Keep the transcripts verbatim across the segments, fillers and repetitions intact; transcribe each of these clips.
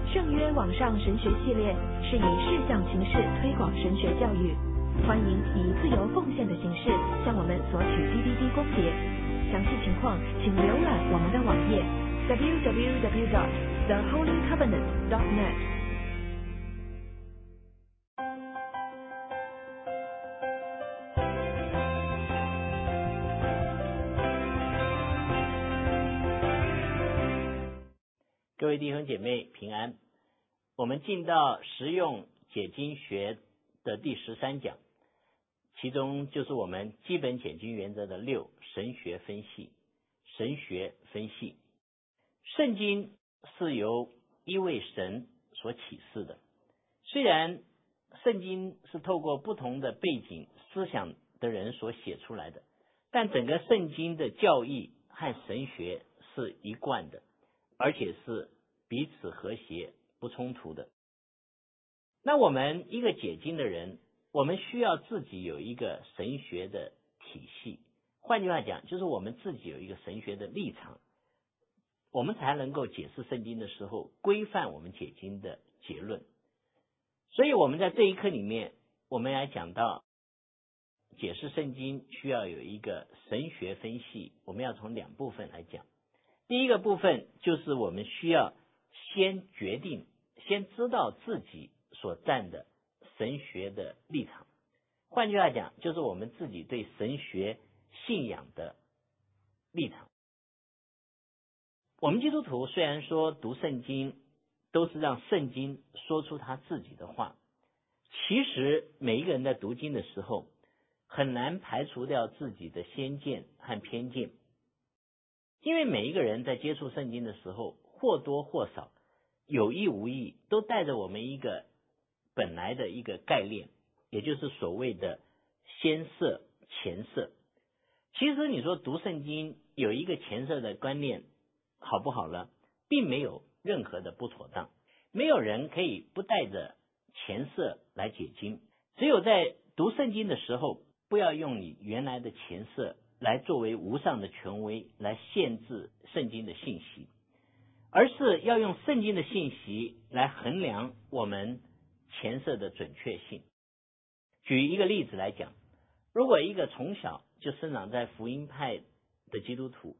圣约网上神学系列是以视像形式推广神学教育，欢迎以自由奉献的形式向我们索取 D V D 光碟。详细情况请浏览我们的网页 double-u double-u double-u dot the holy covenant dot net。 各位弟兄姐妹平安，我们进到实用解经学的第十三讲，其中就是我们基本解经原则的六神学分析。神学分析，圣经是由一位神所启示的，虽然圣经是透过不同的背景思想的人所写出来的，但整个圣经的教义和神学是一贯的，而且是彼此和谐不冲突的。那我们一个解经的人，我们需要自己有一个神学的体系，换句话讲，就是我们自己有一个神学的立场，我们才能够解释圣经的时候规范我们解经的结论。所以我们在这一课里面，我们来讲到解释圣经需要有一个神学分析，我们要从两部分来讲。第一个部分就是我们需要先决定，先知道自己所站的神学的立场，换句话讲，就是我们自己对神学信仰的立场。我们基督徒虽然说读圣经都是让圣经说出他自己的话，其实每一个人在读经的时候很难排除掉自己的先见和偏见，因为每一个人在接触圣经的时候，或多或少有意无意都带着我们一个本来的一个概念，也就是所谓的先设前设。其实你说读圣经有一个前设的观念好不好呢？并没有任何的不妥当，没有人可以不带着前设来解经，只有在读圣经的时候，不要用你原来的前设来作为无上的权威来限制圣经的信息，而是要用圣经的信息来衡量我们前设的准确性。举一个例子来讲，如果一个从小就生长在福音派的基督徒，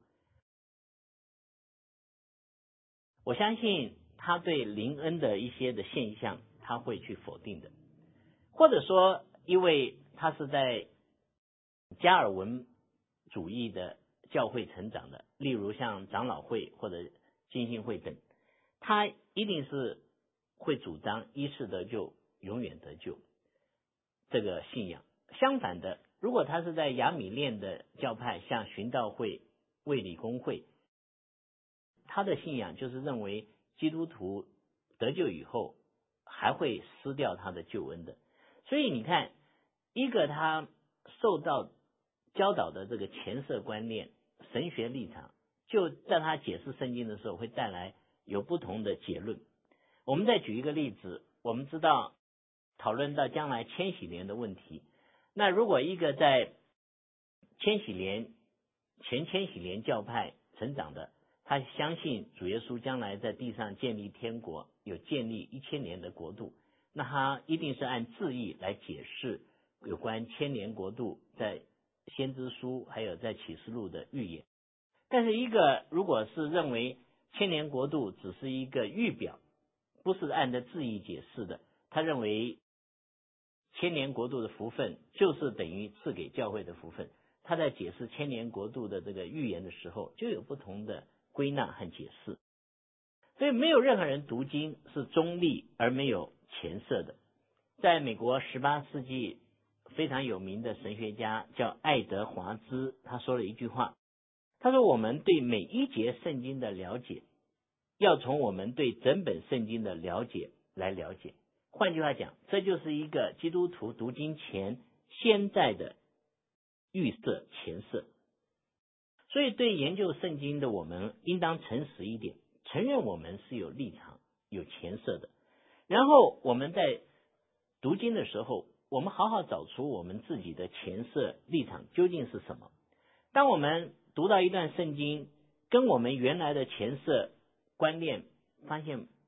我相信他对灵恩的一些的现象他会去否定的，或者说因为他是在加尔文主义的教会成长的，例如像长老会或者浸信会等，他一定是会主张一世得救永远得救这个信仰。相反的，如果他是在亚米念的教派，像寻道会、卫理公会，他的信仰就是认为基督徒得救以后还会失掉他的救恩的。所以你看，一个他受到教导的这个前设观念、神学立场，就在他解释圣经的时候会带来有不同的结论。我们再举一个例子，我们知道讨论到将来千禧年的问题，那如果一个在千禧年前千禧年教派成长的，他相信主耶稣将来在地上建立天国，有建立一千年的国度，那他一定是按字义来解释有关千年国度在先知书还有在启示录的预言。但是一个如果是认为千年国度只是一个预表，不是按照字义解释的，他认为千年国度的福分就是等于赐给教会的福分，他在解释千年国度的这个预言的时候就有不同的归纳和解释。所以没有任何人读经是中立而没有前设的。在美国十八世纪非常有名的神学家叫爱德华兹，他说了一句话，他说我们对每一节圣经的了解要从我们对整本圣经的了解来了解。换句话讲，这就是一个基督徒读经前现在的预设前设。所以对研究圣经的我们应当诚实一点，承认我们是有立场有前设的，然后我们在读经的时候，我们好好找出我们自己的前设立场究竟是什么。当我们读到一段圣经跟我们原来的前设观念发现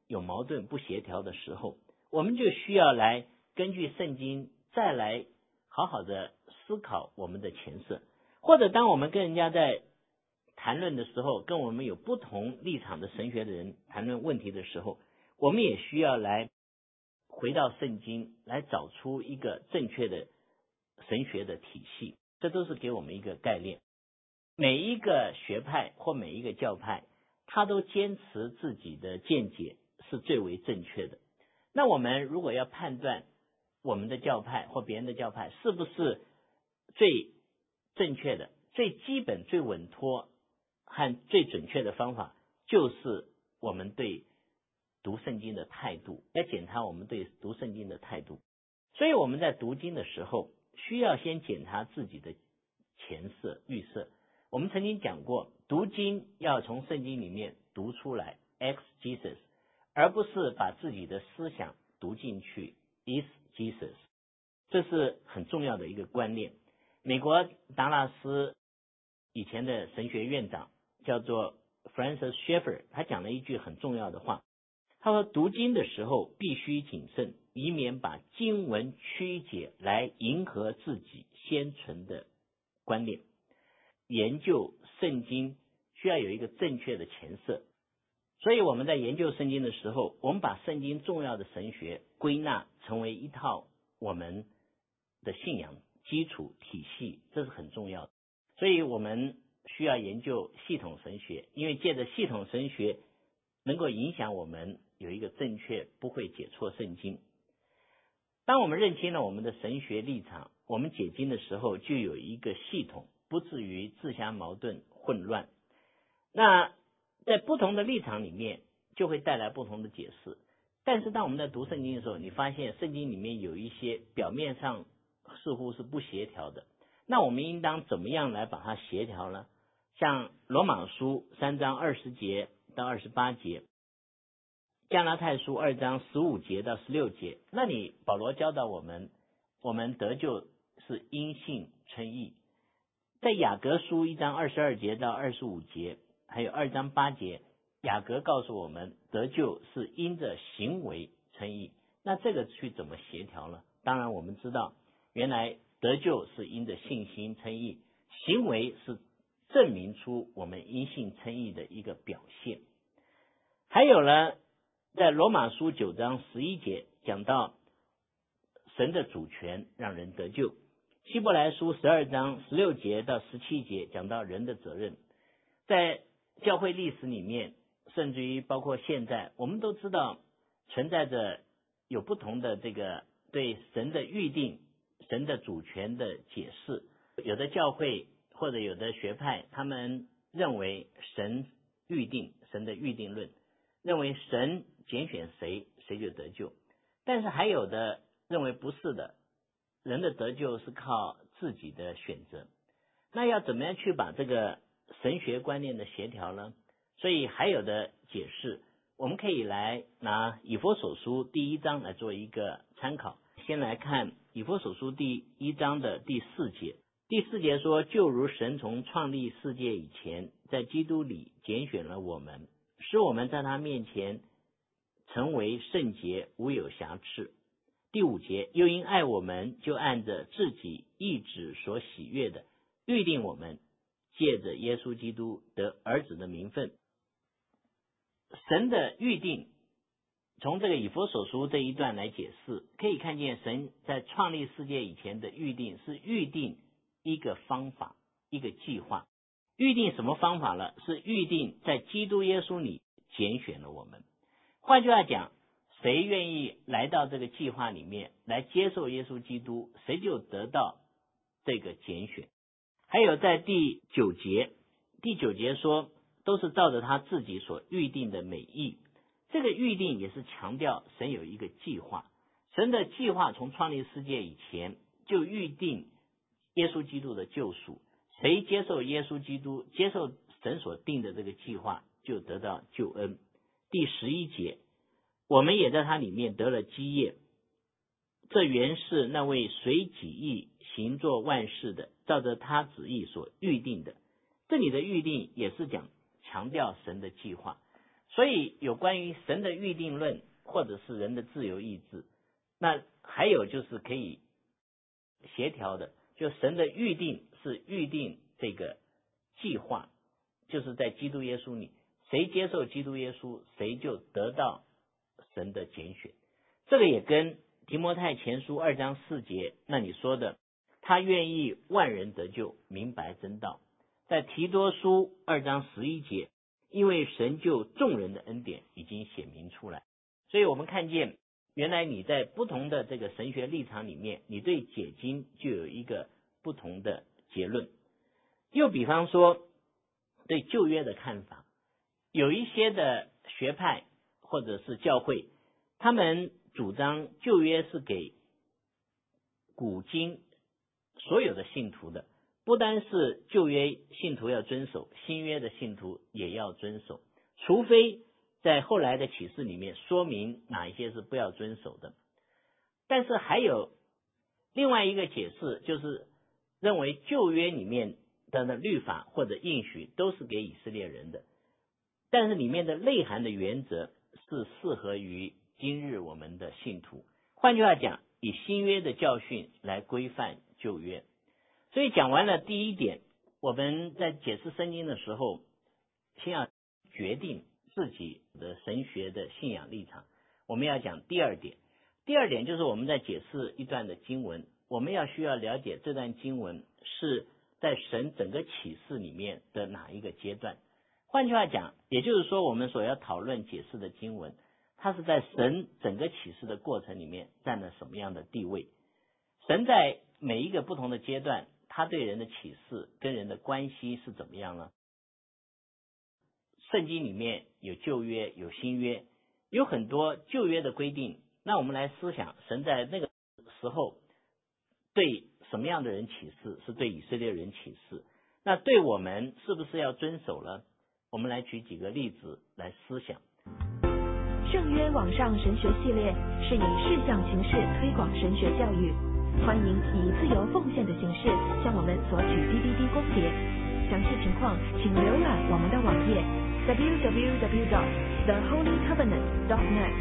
有矛盾不协调的时候，我们就需要来根据圣经再来好好的思考我们的前设，或者当我们跟人家在谈论的时候，跟我们有不同立场的神学的人谈论问题的时候，我们也需要来回到圣经，来找出一个正确的神学的体系，这都是给我们一个概念。每一个学派或每一个教派，他都坚持自己的见解是最为正确的。那我们如果要判断我们的教派或别人的教派是不是最正确的，最基本最稳妥和最准确的方法，就是我们对读圣经的态度，要检查我们对读圣经的态度。所以我们在读经的时候，需要先检查自己的前设预设。我们曾经讲过，读经要从圣经里面读出来 exegesis， 而不是把自己的思想读进去 eisegesis， 这是很重要的一个观念。美国达拉斯以前的神学院长叫做 Francis Schaeffer， 他讲了一句很重要的话，他说读经的时候必须谨慎，以免把经文曲解来迎合自己先存的观念。研究圣经需要有一个正确的前设，所以我们在研究圣经的时候，我们把圣经重要的神学归纳成为一套我们的信仰基础体系，这是很重要的。所以我们需要研究系统神学，因为借着系统神学能够影响我们有一个正确，不会解错圣经。当我们认清了我们的神学立场，我们解经的时候就有一个系统，不至于自相矛盾混乱。那在不同的立场里面就会带来不同的解释，但是当我们在读圣经的时候，你发现圣经里面有一些表面上似乎是不协调的，那我们应当怎么样来把它协调呢？像罗马书三章二十节到二十八节，加拉太书二章十五节到十六节，那里保罗教导我们，我们得救是因信称义。在雅各书一章二十二节到二十五节，还有二章八节，雅各告诉我们得救是因着行为称义。那这个去怎么协调呢？当然我们知道，原来得救是因着信心称义，行为是证明出我们因信称义的一个表现。还有呢，在罗马书九章十一节讲到神的主权让人得救，希伯来书十二章十六节到十七节讲到人的责任。在教会历史里面，甚至于包括现在，我们都知道存在着有不同的这个对神的预定、神的主权的解释。有的教会或者有的学派，他们认为神预定，神的预定论，认为神拣选谁，谁就得救。但是还有的认为不是的，人的得救是靠自己的选择。那要怎么样去把这个神学观念的协调呢？所以还有的解释，我们可以来拿以弗所书第一章来做一个参考。先来看以弗所书第一章的第四节，第四节说，就如神从创立世界以前，在基督里拣选了我们，使我们在他面前成为圣洁，无有瑕疵。第五节，又因爱我们，就按着自己意志所喜悦的预定我们，借着耶稣基督得儿子的名分。神的预定，从这个以弗所书这一段来解释，可以看见神在创立世界以前的预定是预定一个方法，一个计划。预定什么方法呢？是预定在基督耶稣里拣选了我们。换句话讲，谁愿意来到这个计划里面来接受耶稣基督，谁就得到这个拣选。还有在第九节，第九节说都是照着他自己所预定的美意。这个预定也是强调神有一个计划，神的计划从创立世界以前就预定耶稣基督的救赎，谁接受耶稣基督，接受神所定的这个计划，就得到救恩。第十一节，我们也在他里面得了基业，这原是那位随己意行作万事的，照着他旨意所预定的。这里的预定也是讲强调神的计划。 所以有关于神的预定论或者是人的自由意志，那还有就是可以协调的，就神的预定是预定这个计划，就是在基督耶稣里，谁接受基督耶稣，谁就得到神的拣选。这个也跟提摩太前书二章四节那里说的，他愿意万人得救，明白真道。在提多书二章十一节，因为神就众人的恩典已经显明出来。所以我们看见原来你在不同的这个神学立场里面，你对解经就有一个不同的结论。又比方说对旧约的看法，有一些的学派或者是教会，他们主张旧约是给古今所有的信徒的，不单是旧约信徒要遵守，新约的信徒也要遵守，除非在后来的启示里面说明哪一些是不要遵守的。但是还有另外一个解释，就是认为旧约里面的律法或者应许都是给以色列人的，但是里面的内涵的原则是适合于今日我们的信徒。换句话讲，以新约的教训来规范旧约。所以讲完了第一点，我们在解释圣经的时候，先要决定自己的神学的信仰立场。我们要讲第二点，第二点就是我们在解释一段的经文，我们要需要了解这段经文是在神整个启示里面的哪一个阶段。换句话讲，也就是说我们所要讨论解释的经文，它是在神整个启示的过程里面占了什么样的地位。神在每一个不同的阶段，他对人的启示跟人的关系是怎么样呢？圣经里面有旧约有新约，有很多旧约的规定，那我们来思想神在那个时候对什么样的人启示，是对以色列人启示，那对我们是不是要遵守了？我们来举几个例子来思想。 圣约网上神学系列是以视像形式推广神学教育，欢迎以自由奉献的形式向我们索取 D V D 光碟。详细情况请浏览我们的网页 double-u double-u double-u dot the holy covenant dot net。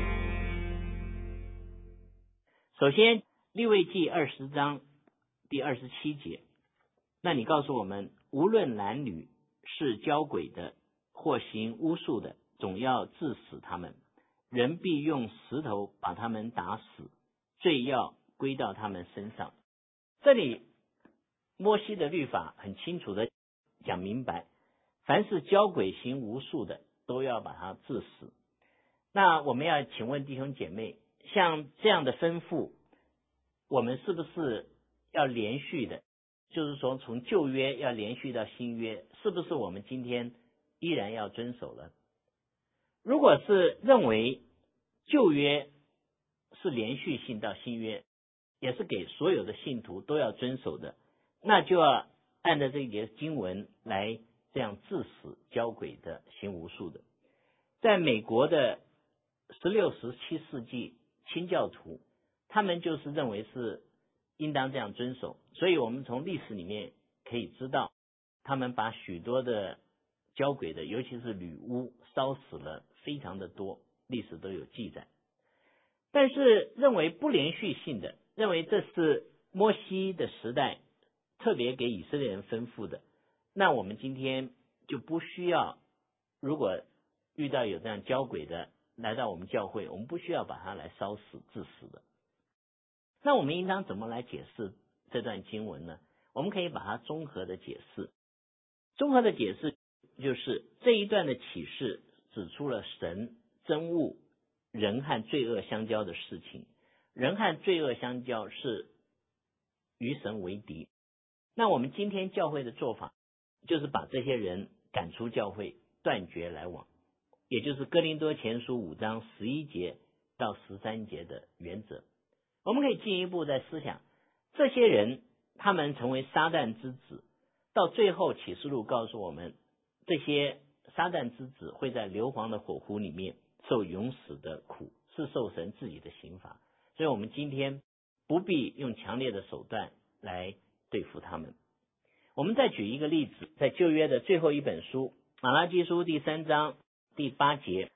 首先利未记二十章第二十七节，那你告诉我们，无论男女，是交鬼的或行巫术的，总要治死他们，人必用石头把他们打死，罪要归到他们身上。这里摩西的律法很清楚的讲明白，凡是交鬼行巫术的都要把他治死。那我们要请问弟兄姐妹，像这样的吩咐，我们是不是要连续的，就是说从旧约要连续到新约，是不是我们今天依然要遵守了？如果是认为旧约是连续性到新约，也是给所有的信徒都要遵守的，那就要按照这一节经文来这样治死交鬼的行巫术的。在美国的十六、十七世纪清教徒，他们就是认为是应当这样遵守，所以我们从历史里面可以知道，他们把许多的交鬼的，尤其是女巫烧死了非常的多，历史都有记载。但是认为不连续性的，认为这是摩西的时代特别给以色列人吩咐的，那我们今天就不需要，如果遇到有这样交鬼的来到我们教会，我们不需要把他来烧死致死的。那我们应当怎么来解释这段经文呢？我们可以把它综合的解释。综合的解释就是这一段的启示指出了神憎恶人和罪恶相交的事情，人和罪恶相交是与神为敌。那我们今天教会的做法就是把这些人赶出教会，断绝来往，也就是哥林多前书五章十一节到十三节的原则。我们可以进一步再思想，这些人他们成为撒旦之子，到最后启示录告诉我们，这些撒旦之子会在硫磺的火湖里面受永死的苦，是受神自己的刑罚。所以我们今天不必用强烈的手段来对付他们。我们再举一个例子，在旧约的最后一本书马拉基书第三章第八节，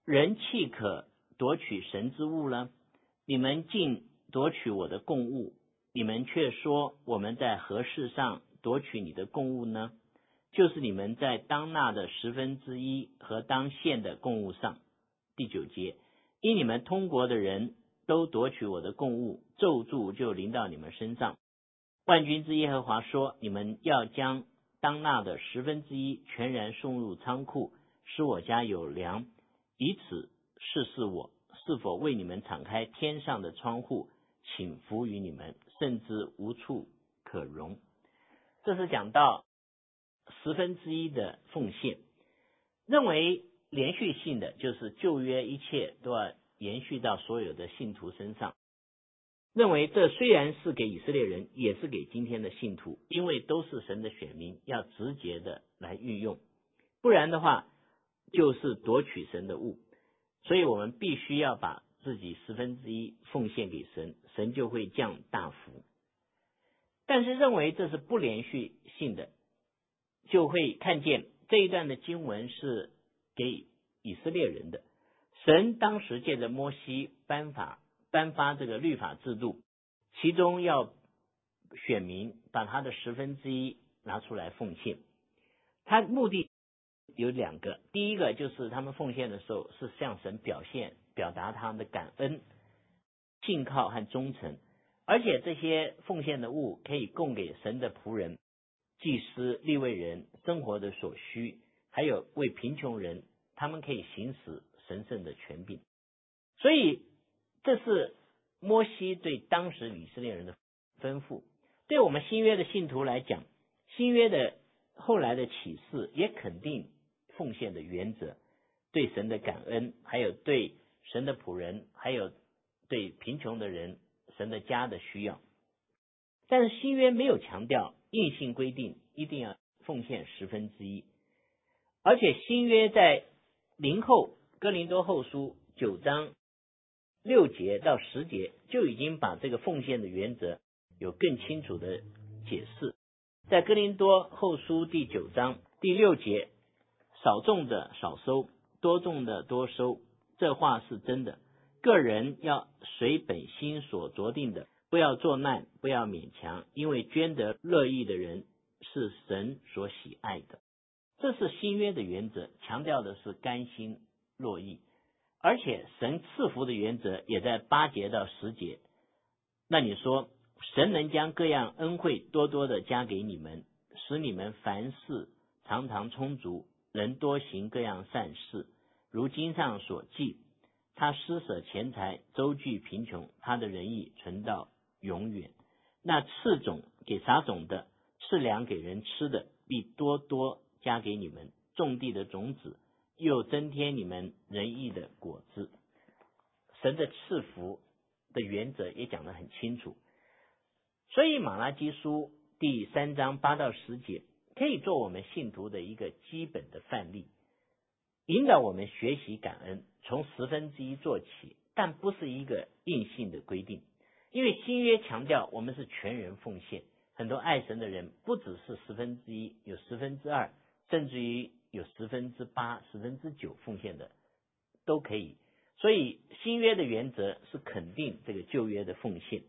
人岂可夺取神之物呢？你们竟夺取我的供物，你们却说我们在何事上夺取你的供物呢？就是你们在当纳的十分之一和当献的供物上。第九节，因你们通国的人都夺取我的供物，咒诅就临到你们身上。万军之耶和华说，你们要将当纳的十分之一全然送入仓库，使我家有粮，以此试试我是否为你们敞开天上的窗户，倾福于你们，甚至无处可容。这是讲到十分之一的奉献，认为连续性的，就是旧约一切都要延续到所有的信徒身上。认为这虽然是给以色列人，也是给今天的信徒，因为都是神的选民，要直接的来运用，不然的话就是夺取神的物。所以我们必须要把自己十分之一奉献给神，神就会降大福。但是认为这是不连续性的，就会看见这一段的经文是给以色列人的。神当时借着摩西颁法颁发这个律法制度，其中要选民把他的十分之一拿出来奉献。他目的有两个，第一个就是他们奉献的时候是向神表现表达他们的感恩、信靠和忠诚，而且这些奉献的物可以供给神的仆人、祭司、利未人生活的所需，还有为贫穷人，他们可以行使神圣的权柄。所以这是摩西对当时以色列人的吩咐。对我们新约的信徒来讲，新约的后来的启示也肯定奉献的原则，对神的感恩，还有对神的仆人，还有对贫穷的人神的家的需要。但是新约没有强调硬性规定一定要奉献十分之一，而且新约在林后哥林多后书九章六节到十节就已经把这个奉献的原则有更清楚的解释。在哥林多后书第九章第六节，少种的少收，多种的多收，这话是真的。个人要随本心所酌定的，不要作难，不要勉强，因为捐得乐意的人是神所喜爱的。这是新约的原则，强调的是甘心乐意，而且神赐福的原则也在八节到十节。那你说神能将各样恩惠多多的加给你们，使你们凡事常常充足，能多行各样善事，如经上所记，他施舍钱财，周济贫穷，他的仁义存到永远。那赐种给撒种的，赐粮给人吃的，必多多加给你们，种地的种子，又增添你们仁义的果子。神的赐福的原则也讲得很清楚。所以马拉基书第三章八到十节可以做我们信徒的一个基本的范例，引导我们学习感恩，从十分之一做起，但不是一个硬性的规定。因为新约强调我们是全人奉献，很多爱神的人不只是十分之一，有十分之二，甚至于有十分之八、十分之九奉献的都可以。所以新约的原则是肯定这个旧约的奉献。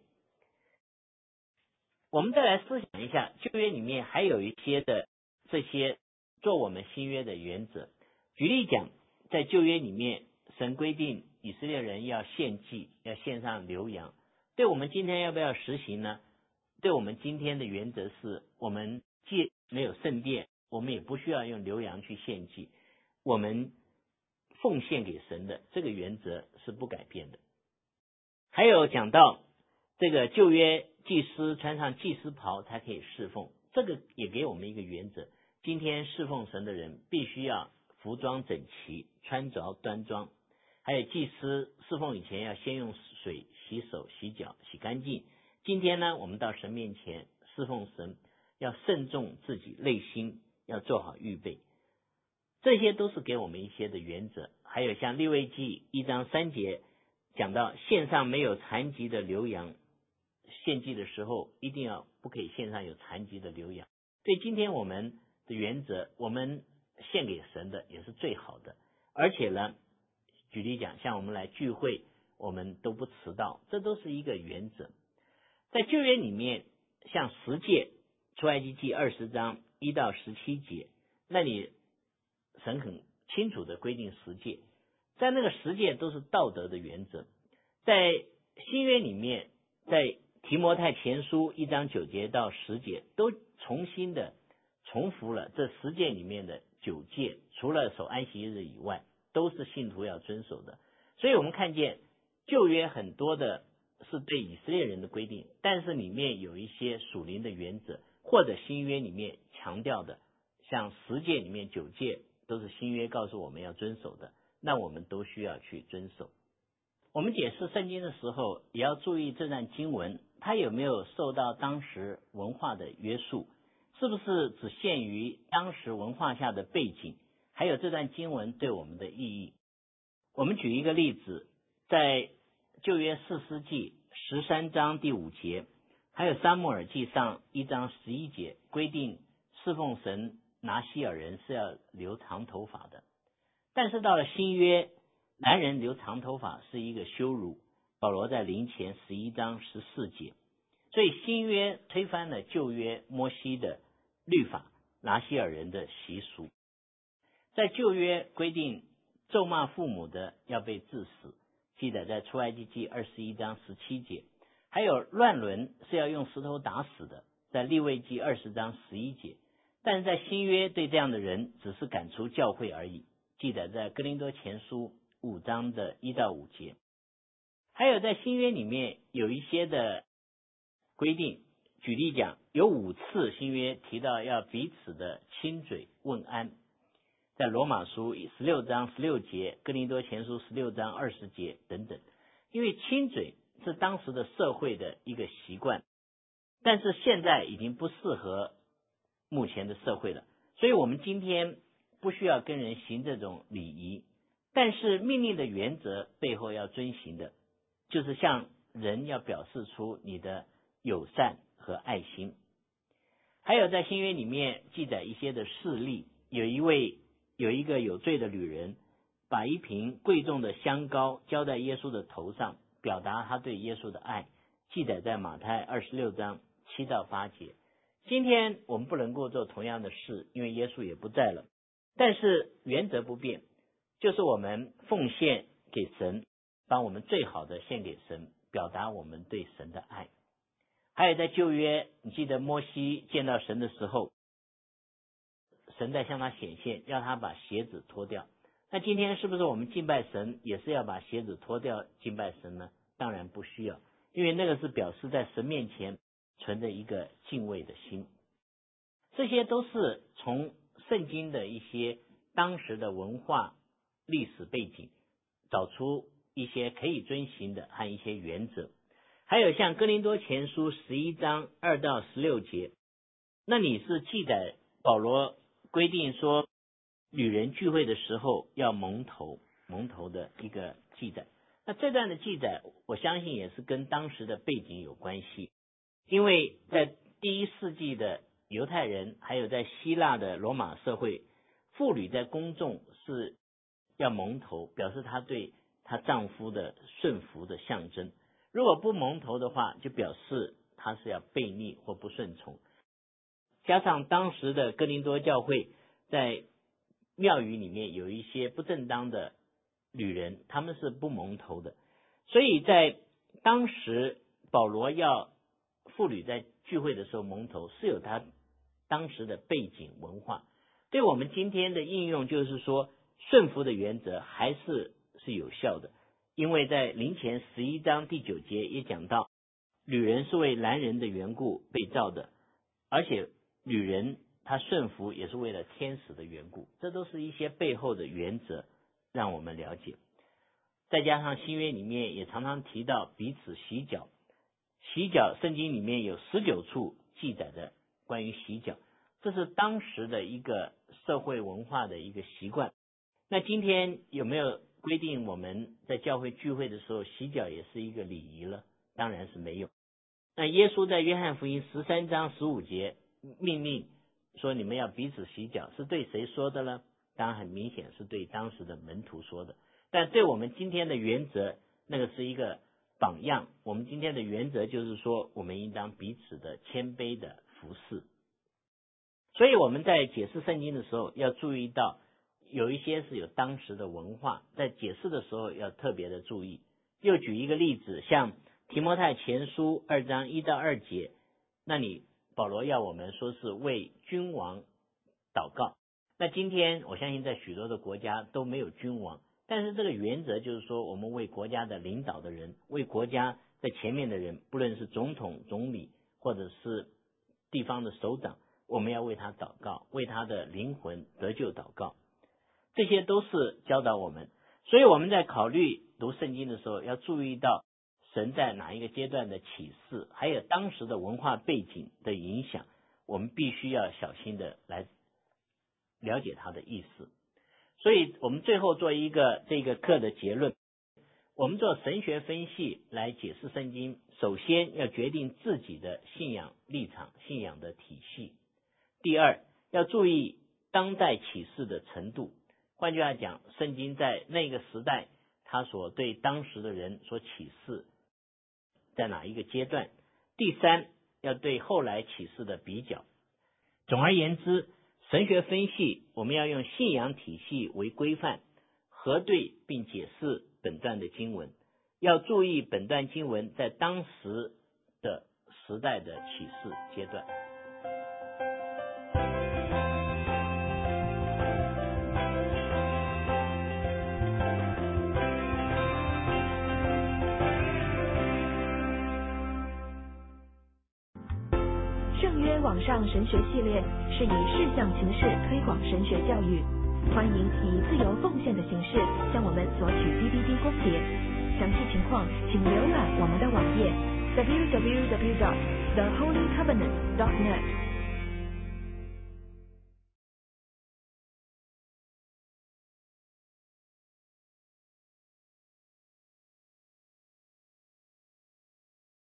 我们再来思想一下，旧约里面还有一些的这些做我们新约的原则。举例讲，在旧约里面，神规定以色列人要献祭，要献上牛羊。对我们今天要不要实行呢？对我们今天的原则是，我们既没有圣殿，我们也不需要用牛羊去献祭，我们奉献给神的这个原则是不改变的。还有讲到这个旧约祭司穿上祭司袍才可以侍奉，这个也给我们一个原则，今天侍奉神的人必须要服装整齐，穿着端庄。还有祭司侍奉以前要先用水洗手洗脚洗干净。今天呢，我们到神面前侍奉神，要慎重自己内心，要做好预备。这些都是给我们一些的原则。还有像利未记一章三节讲到，献上没有残疾的牛羊，献祭的时候一定要不可以献上有残疾的牛羊。对今天我们的原则，我们献给神的也是最好的，而且呢， 举例讲，像我们来聚会，我们都不迟到，这都是一个原则。在旧约里面，像十诫，出埃及记二十章一到十七节，那里神很清楚的规定十诫，在那个十诫都是道德的原则。在新约里面，在提摩太前书一章九节到十节，都重新的重复了这十诫里面的九诫，除了守安息日以外，都是信徒要遵守的。所以我们看见旧约很多的是对以色列人的规定，但是里面有一些属灵的原则，或者新约里面强调的，像十诫里面九诫都是新约告诉我们要遵守的，那我们都需要去遵守。我们解释圣经的时候，也要注意这段经文它有没有受到当时文化的约束，是不是只限于当时文化下的背景，还有这段经文对我们的意义。我们举一个例子，在旧约士师记十三章第五节，还有撒母耳记上一章十一节，规定侍奉神拿西尔人是要留长头发的。但是到了新约，男人留长头发是一个羞辱，保罗在林前十一章十四节。所以新约推翻了旧约摩西的律法，拿西尔人的习俗。在旧约规定咒骂父母的要被治死，记载在出埃及记二十一章十七节。还有乱伦是要用石头打死的，在利未记二十章十一节。但是在新约对这样的人只是赶出教会而已，记载在哥林多前书五章的一到五节。还有在新约里面有一些的规定，举例讲，有五次新约提到要彼此的亲嘴问安，在罗马书十六章十六节，哥林多前书十六章二十节等等。因为亲嘴是当时的社会的一个习惯，但是现在已经不适合目前的社会了，所以我们今天不需要跟人行这种礼仪，但是命令的原则背后要遵行的，就是向人要表示出你的友善和爱心。还有在新约里面记载一些的事例，有一位有一个有罪的女人，把一瓶贵重的香膏浇在耶稣的头上，表达他对耶稣的爱，记载在马太二十六章七到八节。今天我们不能够做同样的事，因为耶稣也不在了，但是原则不变，就是我们奉献给神，把我们最好的献给神，表达我们对神的爱。还有在旧约，你记得摩西见到神的时候，神在向他显现，要他把鞋子脱掉。那今天是不是我们敬拜神也是要把鞋子脱掉敬拜神呢？当然不需要，因为那个是表示在神面前存着一个敬畏的心。这些都是从圣经的一些当时的文化历史背景找出一些可以遵行的和一些原则。还有像哥林多前书十一章二到十六节，那里是记载保罗规定说女人聚会的时候要蒙头蒙头的一个记载。那这段的记载我相信也是跟当时的背景有关系，因为在第一世纪的犹太人还有在希腊的罗马社会，妇女在公众是要蒙头，表示她对她丈夫的顺服的象征。如果不蒙头的话，就表示她是要悖逆或不顺从。加上当时的哥林多教会在庙宇里面有一些不正当的女人，他们是不蒙头的，所以在当时保罗要妇女在聚会的时候蒙头，是有他当时的背景文化。对我们今天的应用就是说，顺服的原则还是是有效的，因为在林前十一章第九节也讲到，女人是为男人的缘故被造的，而且女人她顺服也是为了天使的缘故，这都是一些背后的原则让我们了解。再加上新约里面也常常提到彼此洗脚，洗脚圣经里面有十九处记载的关于洗脚，这是当时的一个社会文化的一个习惯。那今天有没有规定我们在教会聚会的时候洗脚也是一个礼仪了？当然是没有。那耶稣在约翰福音十三章十五节命令说你们要彼此洗脚，是对谁说的呢？当然很明显是对当时的门徒说的。 但对我们今天的原则，那个是一个榜样。我们今天的原则就是说，我们应当彼此的谦卑的服侍。所以我们在解释圣经的时候，要注意到有一些是有当时的文化，在解释的时候要特别的注意。又举一个例子，像提摩太前书二章一到二节，那你保罗要我们说是为君王祷告。那今天我相信在许多的国家都没有君王，但是这个原则就是说，我们为国家的领导的人，为国家在前面的人，不论是总统、总理或者是地方的首长，我们要为他祷告，为他的灵魂得救祷告，这些都是教导我们。所以我们在考虑读圣经的时候，要注意到神在哪一个阶段的启示，还有当时的文化背景的影响，我们必须要小心的来了解他的意思。所以我们最后做一个这个课的结论，我们做神学分析来解释圣经，首先要决定自己的信仰立场、信仰的体系。第二，要注意当代启示的程度。换句话讲，圣经在那个时代，它所对当时的人所启示在哪一个阶段。第三，要对后来启示的比较。总而言之，神学分析我们要用信仰体系为规范，核对并解释本段的经文，要注意本段经文在当时的时代的启示阶段。 圣约网上神学系列是以视像形式推广神学教育，欢迎以自由奉献的形式向我们索取 D V D 光碟。详细情况请浏览我们的网页 double-u double-u double-u dot the holy covenant dot net。